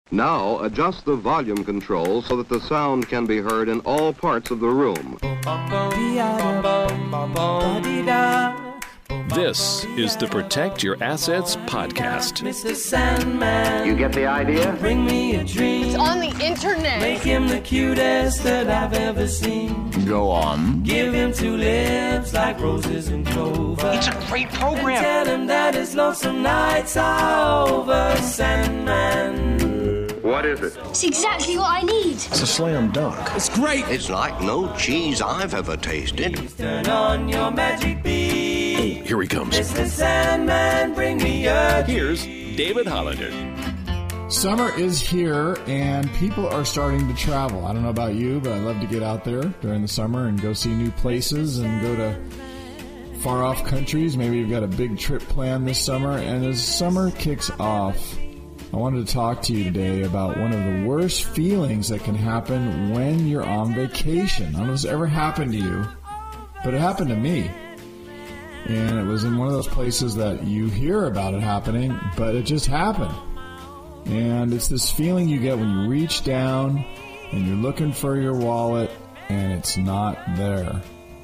Now adjust the volume control so that the sound can be heard in all parts of the room. This is the Protect Your Assets podcast. Mr. Sandman, you get the idea? Bring me a dream. It's on the internet. Make him the cutest that I've ever seen. Go on. Give him two lips like roses and clover. It's a great program. And tell him that his lonesome nights are over, Sandman. What is it? It's exactly what I need. It's a slam dunk. It's great. It's like no cheese I've ever tasted. Please turn on your magic beam. Here he comes. Mr. Sandman, bring me a Here's David Hollander. Summer is here, and people are starting to travel. I don't know about you, but I love to get out there during the summer and go see new places and go to far-off countries. Maybe you've got a big trip planned this summer. And as summer kicks off, I wanted to talk to you today about one of the worst feelings that can happen when you're on vacation. I don't know if this ever happened to you, but it happened to me. And it was in one of those places that you hear about it happening, but it just happened. And it's this feeling you get when you reach down and you're looking for your wallet and it's not there.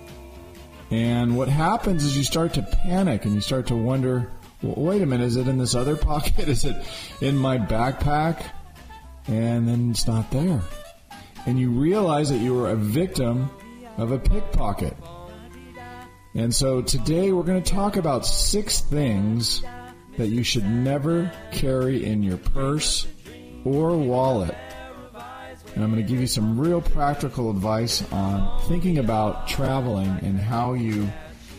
And what happens is you start to panic and you start to wonder, well, wait a minute, is it in this other pocket? Is it in my backpack? And then it's not there. And you realize that you were a victim of a pickpocket. And so today we're going to talk about 6 things that you should never carry in your purse or wallet. And I'm going to give you some real practical advice on thinking about traveling and how you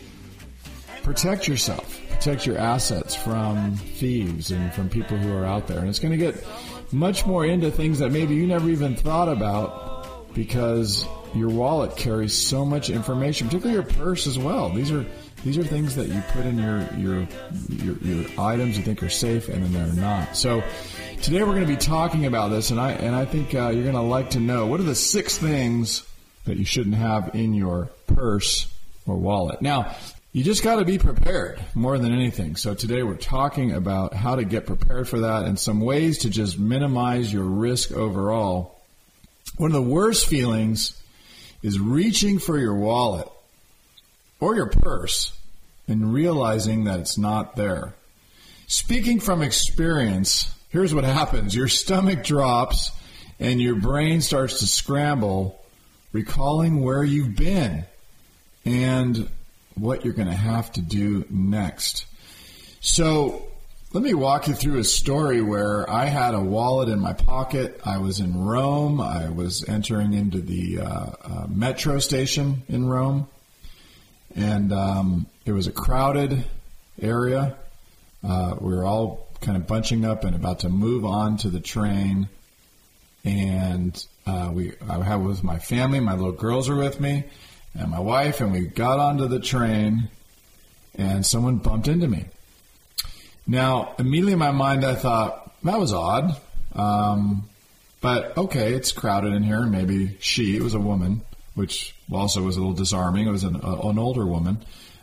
protect yourself, protect your assets from thieves and from people who are out there. And it's going to get much more into things that maybe you never even thought about because your wallet carries so much information, particularly your purse as well. These are things that you put in your items you think are safe, and then they're not. So today we're going to be talking about this, and I think you're going to like to know what are the 6 things that you shouldn't have in your purse or wallet. Now, you just got to be prepared more than anything. So today we're talking about how to get prepared for that and some ways to just minimize your risk overall. One of the worst feelings is reaching for your wallet or your purse and realizing that it's not there. Speaking from experience, here's what happens. Your stomach drops and your brain starts to scramble, recalling where you've been and what you're going to have to do next. So let me walk you through a story where I had a wallet in my pocket. I was in Rome. I was entering into the metro station in Rome. And it was a crowded area. We were all kind of bunching up and about to move on to the train. And I was with my family. My little girls were with me and my wife. And we got onto the train and someone bumped into me. Now, immediately in my mind, I thought, that was odd. But, okay, it's crowded in here. Maybe it was a woman, which also was a little disarming. It was an older woman.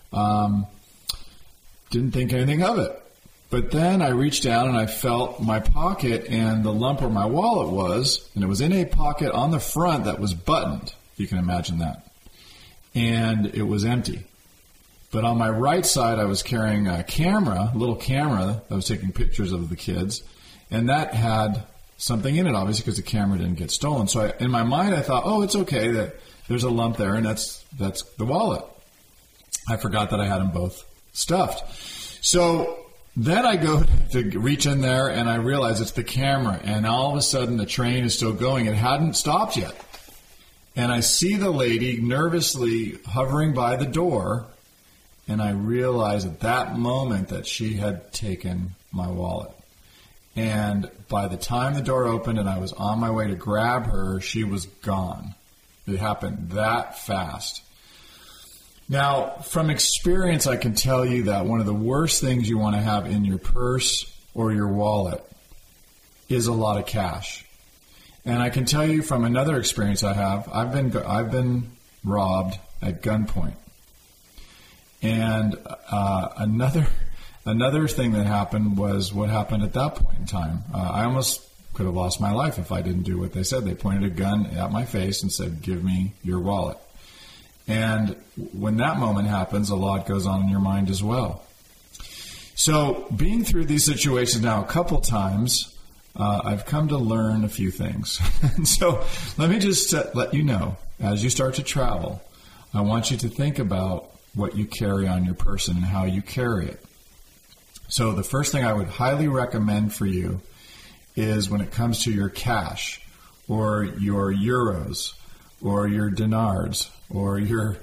Didn't think anything of it. But then I reached down and I felt my pocket and the lump where my wallet was, and it was in a pocket on the front that was buttoned, if you can imagine that. And it was empty. But on my right side, I was carrying a little camera that was taking pictures of the kids, and that had something in it, obviously, because the camera didn't get stolen. So in my mind, I thought, oh, it's okay that there's a lump there, and that's the wallet. I forgot that I had them both stuffed. So then I go to reach in there, and I realize it's the camera, and all of a sudden the train is still going. It hadn't stopped yet. And I see the lady nervously hovering by the door, and I realized at that moment that she had taken my wallet. And by the time the door opened and I was on my way to grab her, she was gone. It happened that fast. Now, from experience, I can tell you that one of the worst things you want to have in your purse or your wallet is a lot of cash. And I can tell you from another experience I have, I've been robbed at gunpoint. And another thing that happened was what happened at that point in time. I almost could have lost my life if I didn't do what they said. They pointed a gun at my face and said, "Give me your wallet." And when that moment happens, a lot goes on in your mind as well. So being through these situations now a couple times, I've come to learn a few things. And so let me just let you know, as you start to travel, I want you to think about what you carry on your person and how you carry it. So the first thing I would highly recommend for you is when it comes to your cash or your euros or your dinars or your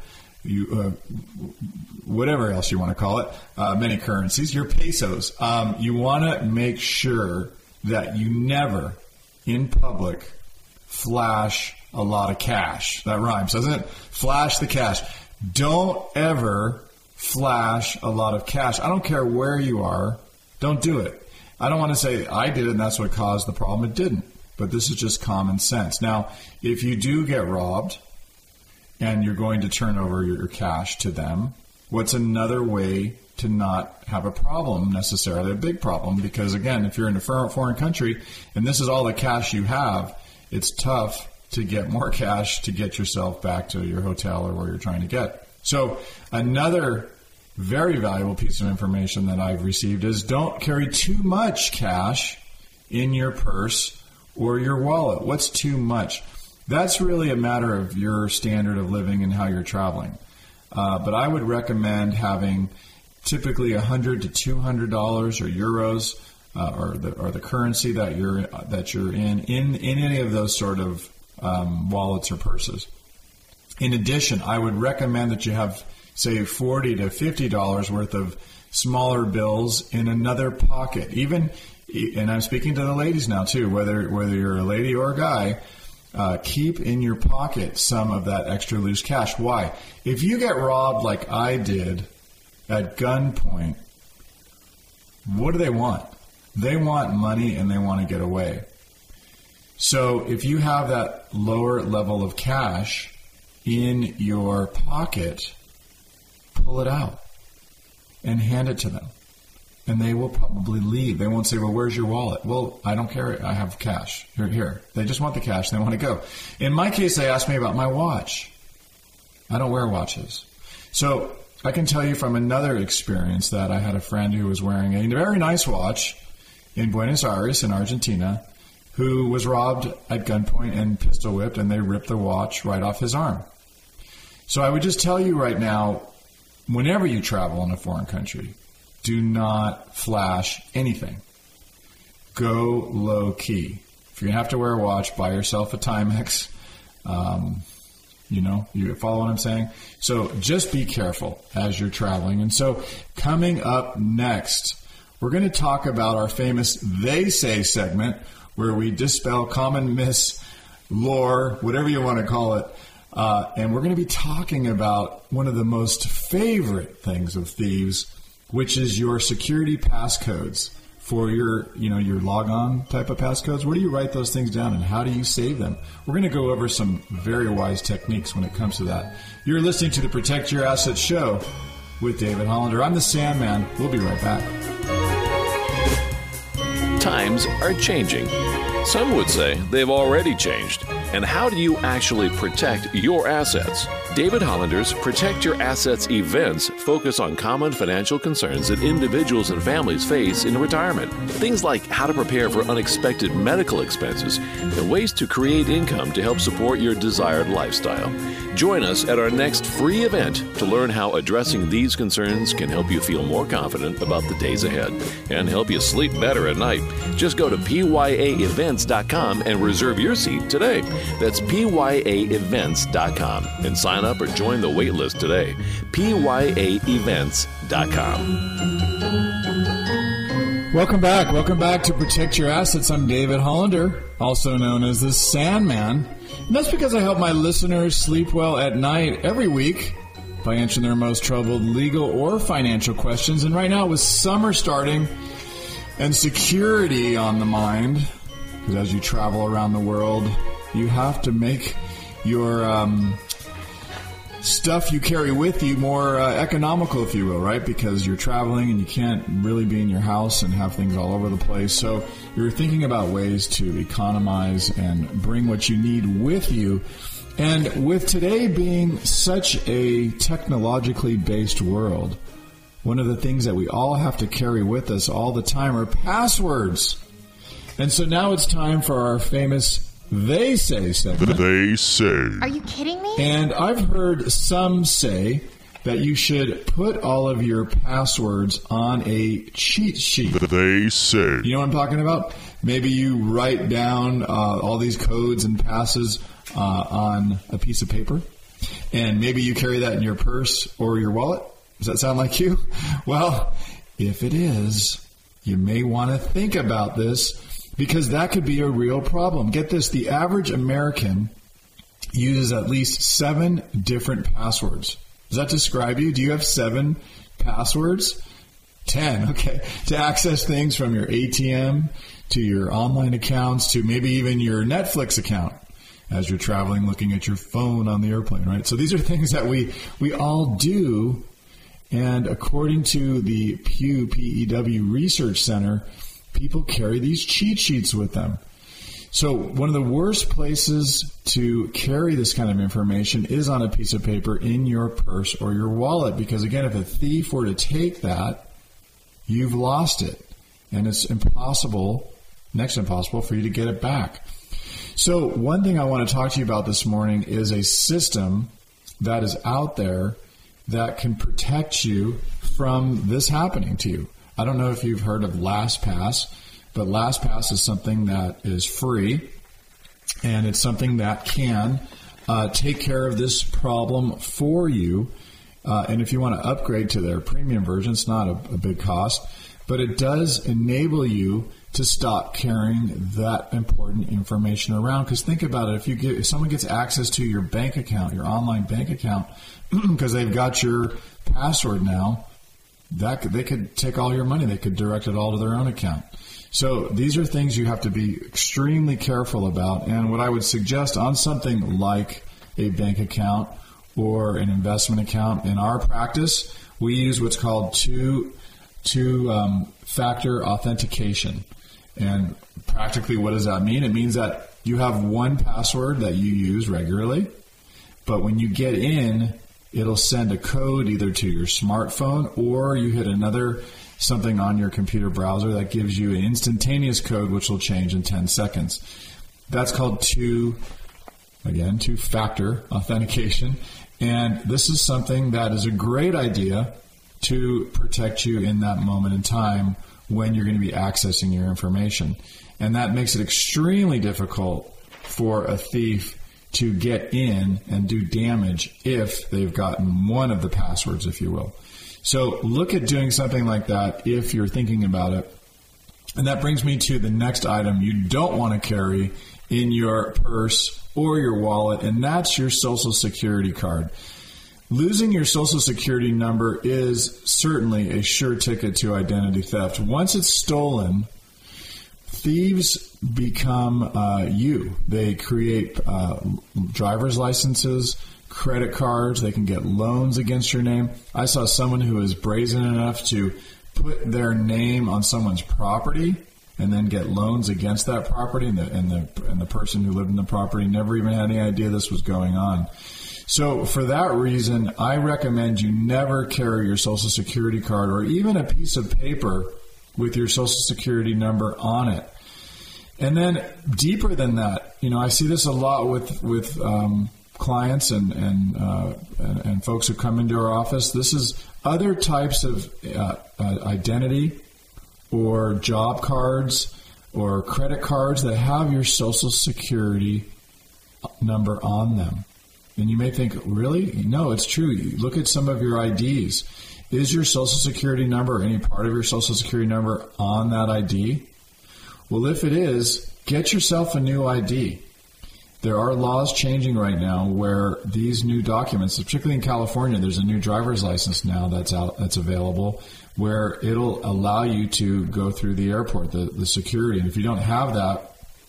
whatever else you want to call it, many currencies, your pesos, you want to make sure that you never, in public, flash a lot of cash. That rhymes, doesn't it? Flash the cash. Don't ever flash a lot of cash. I don't care where you are. Don't do it. I don't want to say I did it and that's what caused the problem. It didn't. But this is just common sense. Now, if you do get robbed and you're going to turn over your cash to them, what's another way to not have a problem, necessarily a big problem? Because, again, if you're in a foreign country and this is all the cash you have, it's tough to get more cash to get yourself back to your hotel or where you're trying to get. So another very valuable piece of information that I've received is don't carry too much cash in your purse or your wallet. What's too much? That's really a matter of your standard of living and how you're traveling. But I would recommend having typically $100 to $200 or euros or the currency that you're in any of those sort of wallets or purses. In addition, I would recommend that you have, say, $40 to $50 worth of smaller bills in another pocket. Even, and I'm speaking to the ladies now too, whether you're a lady or a guy, keep in your pocket some of that extra loose cash. Why? If you get robbed like I did at gunpoint, what do they want? They want money and they want to get away. So if you have that lower level of cash in your pocket, pull it out and hand it to them. And they will probably leave. They won't say, "Well, where's your wallet?" "Well, I don't care. I have cash. Here. They just want the cash. They want to go. In my case, they asked me about my watch. I don't wear watches. So I can tell you from another experience that I had a friend who was wearing a very nice watch in Buenos Aires in Argentina who was robbed at gunpoint and pistol whipped, and they ripped the watch right off his arm. So I would just tell you right now, whenever you travel in a foreign country, do not flash anything. Go low key. If you're going to have to wear a watch, buy yourself a Timex. You follow what I'm saying? So just be careful as you're traveling. And so coming up next, we're going to talk about our famous They Say segment, where we dispel common myths, lore, whatever you want to call it. And we're going to be talking about one of the most favorite things of thieves, which is your security passcodes for your log-on type of passcodes. Where do you write those things down and how do you save them? We're going to go over some very wise techniques when it comes to that. You're listening to the Protect Your Assets show with David Hollander. I'm the Sandman. We'll be right back. Times are changing. Some would say they've already changed. And how do you actually protect your assets? David Hollander's Protect Your Assets events focus on common financial concerns that individuals and families face in retirement. Things like how to prepare for unexpected medical expenses and ways to create income to help support your desired lifestyle. Join us at our next free event to learn how addressing these concerns can help you feel more confident about the days ahead and help you sleep better at night. Just go to PYAEvents.com and reserve your seat today. That's PYAEvents.com and sign up or join the wait list today. PYAEvents.com. Welcome back to Protect Your Assets. I'm David Hollander, also known as the Sandman. And that's because I help my listeners sleep well at night every week by answering their most troubled legal or financial questions. And right now, with summer starting and security on the mind, because as you travel around the world, you have to make your stuff you carry with you more economical, if you will, right? Because you're traveling and you can't really be in your house and have things all over the place. So you're thinking about ways to economize and bring what you need with you. And with today being such a technologically based world, one of the things that we all have to carry with us all the time are passwords. And so now it's time for our famous They Say segment. They say. Are you kidding me? And I've heard some say that you should put all of your passwords on a cheat sheet. They say. You know what I'm talking about? Maybe you write down all these codes and passes on a piece of paper, and maybe you carry that in your purse or your wallet. Does that sound like you? Well, if it is, you may want to think about this, because that could be a real problem. Get this, the average American uses at least 7 different passwords. Does that describe you? Do you have 7 passwords? 10, okay. To access things from your ATM to your online accounts to maybe even your Netflix account as you're traveling, looking at your phone on the airplane, right? So these are things that we all do. And according to the Pew, P-E-W Research Center, people carry these cheat sheets with them. So one of the worst places to carry this kind of information is on a piece of paper in your purse or your wallet, because, again, if a thief were to take that, you've lost it. And it's impossible, next to impossible, for you to get it back. So one thing I want to talk to you about this morning is a system that is out there that can protect you from this happening to you. I don't know if you've heard of LastPass, but LastPass is something that is free, and it's something that can take care of this problem for you. And if you want to upgrade to their premium version, it's not a big cost, but it does enable you to stop carrying that important information around. Because think about it, if someone gets access to your bank account, your online bank account, because they've got your password now, they could take all your money. They could direct it all to their own account. So these are things you have to be extremely careful about. And what I would suggest on something like a bank account or an investment account, in our practice, we use what's called two-factor authentication. And practically, what does that mean? It means that you have one password that you use regularly, but when you get in, it'll send a code either to your smartphone, or you hit something on your computer browser that gives you an instantaneous code which will change in 10 seconds. That's called two-factor authentication. And this is something that is a great idea to protect you in that moment in time when you're going to be accessing your information. And that makes it extremely difficult for a thief to get in and do damage if they've gotten one of the passwords, if you will. So look at doing something like that if you're thinking about it. And that brings me to the next item you don't want to carry in your purse or your wallet, and that's your Social Security card. Losing your Social Security number is certainly a sure ticket to identity theft. Once it's stolen, thieves become you. They create driver's licenses, credit cards. They can get loans against your name. I saw someone who was brazen enough to put their name on someone's property and then get loans against that property, and the person who lived in the property never even had any idea this was going on. So for that reason, I recommend you never carry your Social Security card or even a piece of paper with your Social Security number on it. And then deeper than that, I see this a lot with clients and folks who come into our office. This is other types of identity or job cards or credit cards that have your Social Security number on them. And you may think, really? No, it's true. You look at some of your IDs. Is your Social Security number or any part of your Social Security number on that ID? Well, if it is, get yourself a new ID. There are laws changing right now where these new documents, particularly in California, there's a new driver's license now that's available where it'll allow you to go through the airport, the security. And if you don't have that,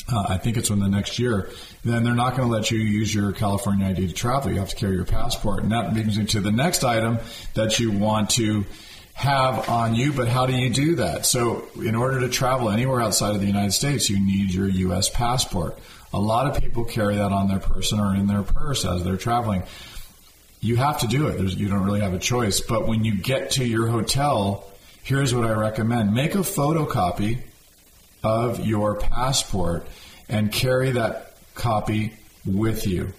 I think it's within the next year, then they're not going to let you use your California ID to travel. You have to carry your passport. And that brings me to the next item that you want to have on you, but how do you do that? So in order to travel anywhere outside of the United States, you need your U.S. passport. A lot of people carry that on their person or in their purse as they're traveling. You have to do it. You don't really have a choice. But when you get to your hotel, here's what I recommend. Make a photocopy of your passport and carry that copy with you.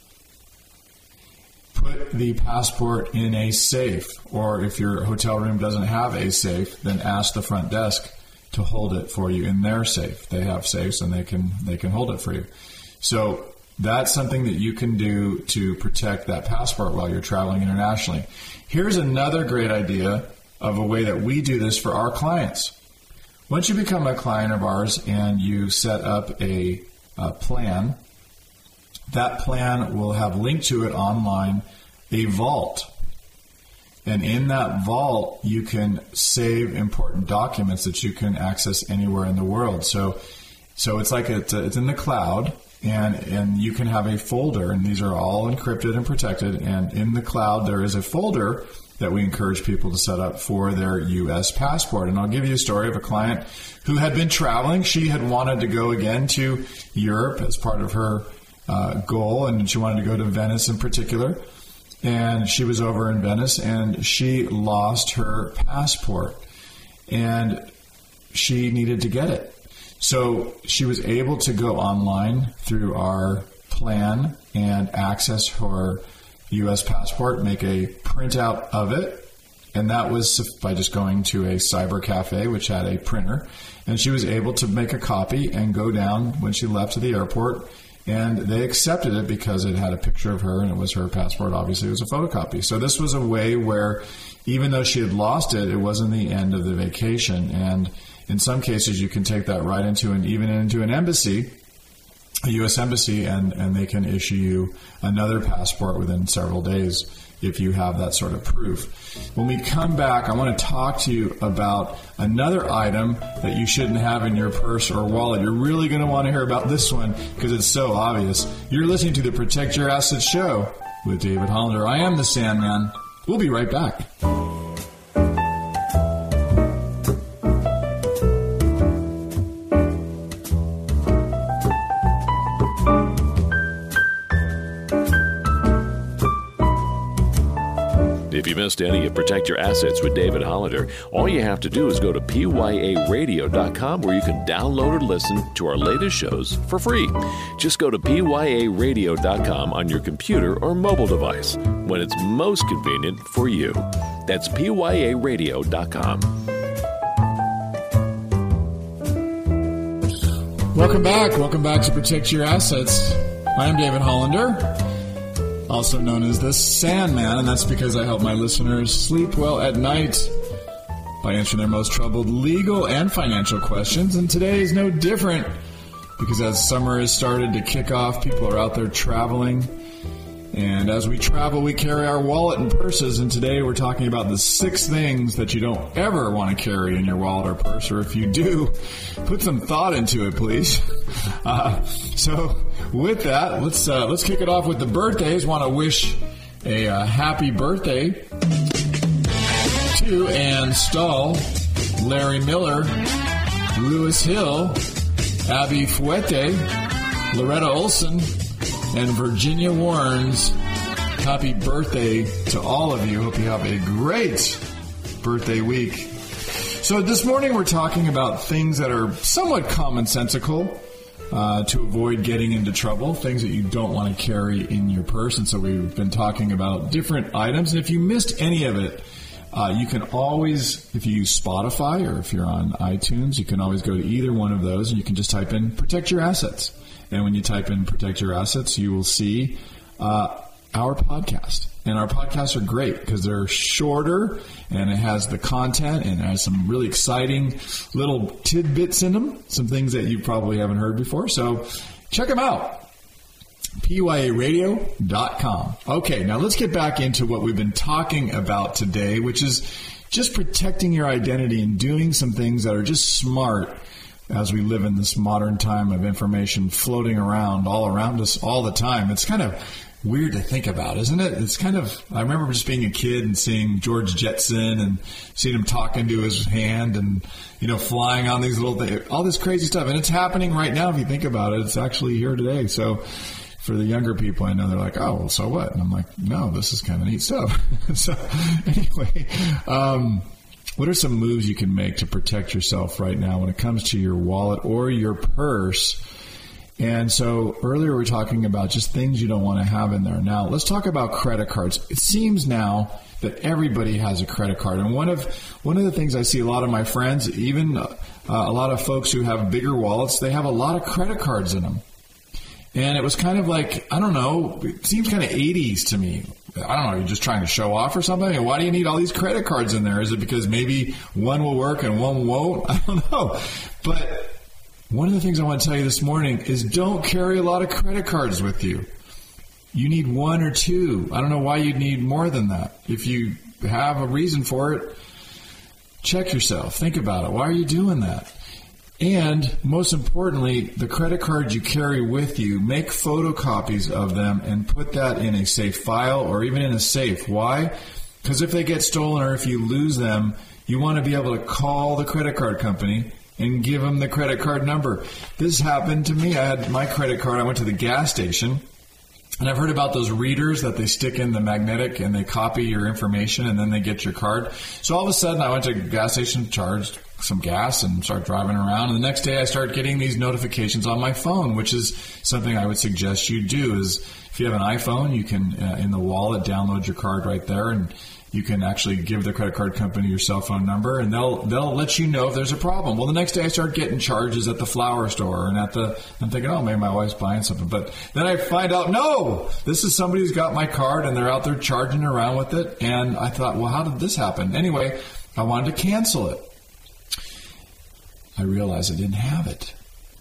Put the passport in a safe, or if your hotel room doesn't have a safe, then ask the front desk to hold it for you in their safe. They have safes and they can hold it for you. So that's something that you can do to protect that passport while you're traveling internationally. Here's another great idea of a way that we do this for our clients. Once you become a client of ours and you set up a plan, that plan will have linked to it online a vault. And in that vault, you can save important documents that you can access anywhere in the world. So it's like it's in the cloud, and you can have a folder, and these are all encrypted and protected. And in the cloud, there is a folder that we encourage people to set up for their U.S. passport. And I'll give you a story of a client who had been traveling. She had wanted to go again to Europe as part of her goal, and she wanted to go to Venice in particular. And she was over in Venice, and she lost her passport, and she needed to get it. So she was able to go online through our plan and access her U.S. passport, make a printout of it, and that was by just going to a cyber cafe, which had a printer, and she was able to make a copy and go down when she left to the airport, and they accepted it because it had a picture of her and it was her passport. Obviously, it was a photocopy. So this was a way where even though she had lost it, it wasn't the end of the vacation. And in some cases, you can take that right into an embassy, a U.S. embassy, and they can issue you another passport within several days if you have that sort of proof. When we come back, I want to talk to you about another item that you shouldn't have in your purse or wallet. You're really going to want to hear about this one because it's so obvious. You're listening to the Protect Your Assets show with David Hollander. I am the Sandman. We'll be right back. If you missed any of Protect Your Assets with David Hollander, all you have to do is go to pyaradio.com where you can download or listen to our latest shows for free. Just go to pyaradio.com on your computer or mobile device when it's most convenient for you. That's pyaradio.com. Welcome back. Welcome back to Protect Your Assets. I'm David Hollander, also known as the Sandman, and that's because I help my listeners sleep well at night by answering their most troubled legal and financial questions. And today is no different because as summer has started to kick off, people are out there traveling. And as we travel, we carry our wallet and purses. And today we're talking about the 6 things that you don't ever want to carry in your wallet or purse. Or if you do, put some thought into it, please. So with that, let's kick it off with the birthdays. Want to wish a happy birthday to Ann Stahl, Larry Miller, Lewis Hill, Abby Fuete, Loretta Olson, and Virginia Warrens. Happy birthday to all of you. Hope you have a great birthday week. So this morning we're talking about things that are somewhat commonsensical to avoid getting into trouble, things that you don't want to carry in your purse. And so we've been talking about different items. And if you missed any of it, you can always, if you use Spotify or if you're on iTunes, you can always go to either one of those and you can just type in Protect Your Assets. And when you type in Protect Your Assets, you will see our podcast. And our podcasts are great because they're shorter and it has the content and it has some really exciting little tidbits in them, some things that you probably haven't heard before. So check them out. pyaradio.com. Okay, now let's get back into what we've been talking about today, which is just protecting your identity and doing some things that are just smart as we live in this modern time of information floating around all around us all the time. It's kind of weird to think about, isn't it? It's kind of, I remember just being a kid and seeing George Jetson and seeing him talking to his hand and, flying on these little things, all this crazy stuff. And it's happening right now if you think about it. It's actually here today. So for the younger people, I know they're like, oh, well, so what? And I'm like, no, this is kind of neat stuff. So anyway, what are some moves you can make to protect yourself right now when it comes to your wallet or your purse? And so earlier we were talking about just things you don't want to have in there. Now let's talk about credit cards. It seems now that everybody has a credit card. And one of the things I see a lot of my friends, even a lot of folks who have bigger wallets, they have a lot of credit cards in them. And it was kind of like, I don't know, it seems kind of 80s to me. I don't know, you're just trying to show off or something? And why do you need all these credit cards in there? Is it because maybe one will work and one won't? I don't know. But one of the things I want to tell you this morning is don't carry a lot of credit cards with you. You need one or two. I don't know why you'd need more than that. If you have a reason for it, check yourself. Think about it. Why are you doing that? And most importantly, the credit cards you carry with you, make photocopies of them and put that in a safe file or even in a safe. Why? Because if they get stolen or if you lose them, you want to be able to call the credit card company and give them the credit card number. This happened to me. I had my credit card. I went to the gas station. And I've heard about those readers that they stick in the magnetic and they copy your information and then they get your card. So all of a sudden I went to a gas station, charged some gas and started driving around. And the next day I started getting these notifications on my phone, which is something I would suggest you do. Is if you have an iPhone, you can, in the wallet, download your card right there and you can actually give the credit card company your cell phone number, and they'll let you know if there's a problem. Well, the next day I start getting charges at the flower store, and I'm thinking, oh, maybe my wife's buying something. But then I find out, no, this is somebody who's got my card, and they're out there charging around with it. And I thought, well, how did this happen? Anyway, I wanted to cancel it. I realized I didn't have it.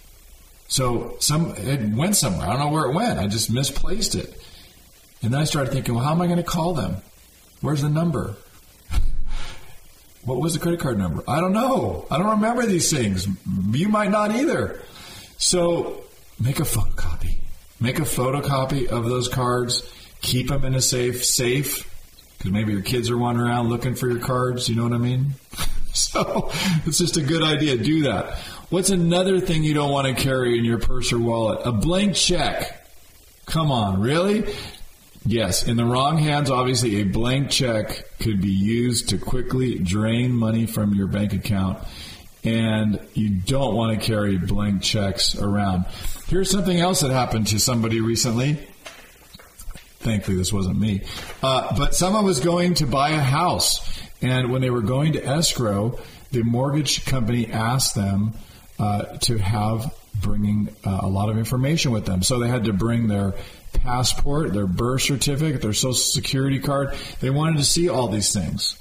So it went somewhere. I don't know where it went. I just misplaced it. And then I started thinking, well, how am I going to call them? Where's the number? What was the credit card number? I don't know. I don't remember these things. You might not either. So make a photocopy. Make a photocopy of those cards. Keep them in a safe, because maybe your kids are wandering around looking for your cards. You know what I mean? So it's just a good idea. Do that. What's another thing you don't want to carry in your purse or wallet? A blank check. Come on, really? Yes, in the wrong hands, obviously, a blank check could be used to quickly drain money from your bank account, and you don't want to carry blank checks around. Here's something else that happened to somebody recently. Thankfully, this wasn't me. But someone was going to buy a house, and when they were going to escrow, the mortgage company asked them to have bringing a lot of information with them. So they had to bring their passport, their birth certificate, their social security card. They wanted to see all these things.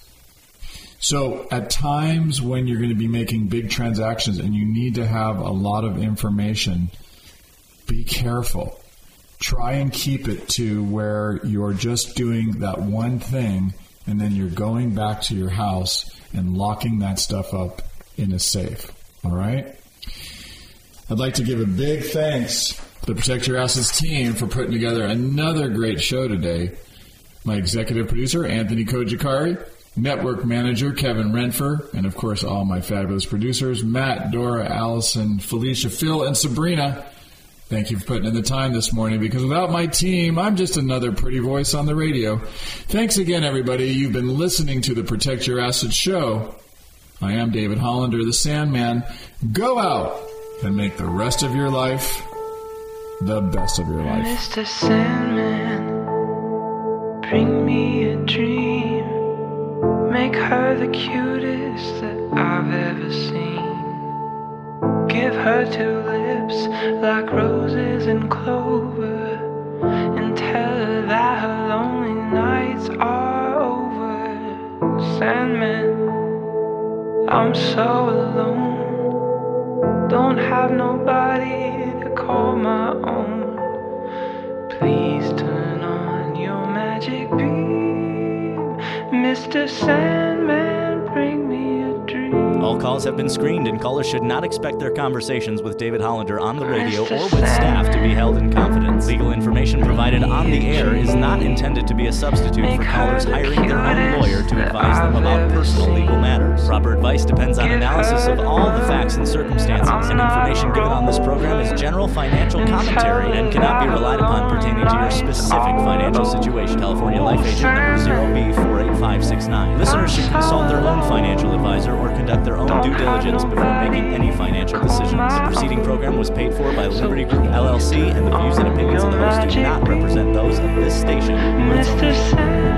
So at times when you're going to be making big transactions and you need to have a lot of information, be careful. Try and keep it to where you're just doing that one thing and then you're going back to your house and locking that stuff up in a safe. All right? I'd like to give a big thanks to the Protect Your Assets team for putting together another great show today. My executive producer, Anthony Kojikari, network manager, Kevin Renfer, and of course all my fabulous producers, Matt, Dora, Allison, Felicia, Phil, and Sabrina. Thank you for putting in the time this morning, because without my team, I'm just another pretty voice on the radio. Thanks again, everybody. You've been listening to the Protect Your Assets show. I am David Hollander, the Sandman. Go out and make the rest of your life the best of your life. Mr. Sandman, bring me a dream. Make her the cutest that I've ever seen. Give her 2 lips like roses and clover, and tell her that her lonely nights are over. Sandman, I'm so alone. Don't have nobody to call my own. Please turn on your magic beam. Mr. Sandman, bring me a dream. All calls have been screened, and callers should not expect their conversations with David Hollander on the radio or with staff to be held in confidence. Legal information provided on the air is not intended to be a substitute for callers hiring their own lawyer to advise them about personal legal matters. Proper advice depends on analysis of all the facts and circumstances, and information given on this program is general financial commentary and cannot be relied upon pertaining to your specific financial situation. California Life Agent number 0B48569. Listeners should consult their own financial advisor or conduct their own due diligence before making any financial decisions. The preceding program was paid for by Liberty Group, LLC, and the views and opinions of the host do not represent those of this station or its owners.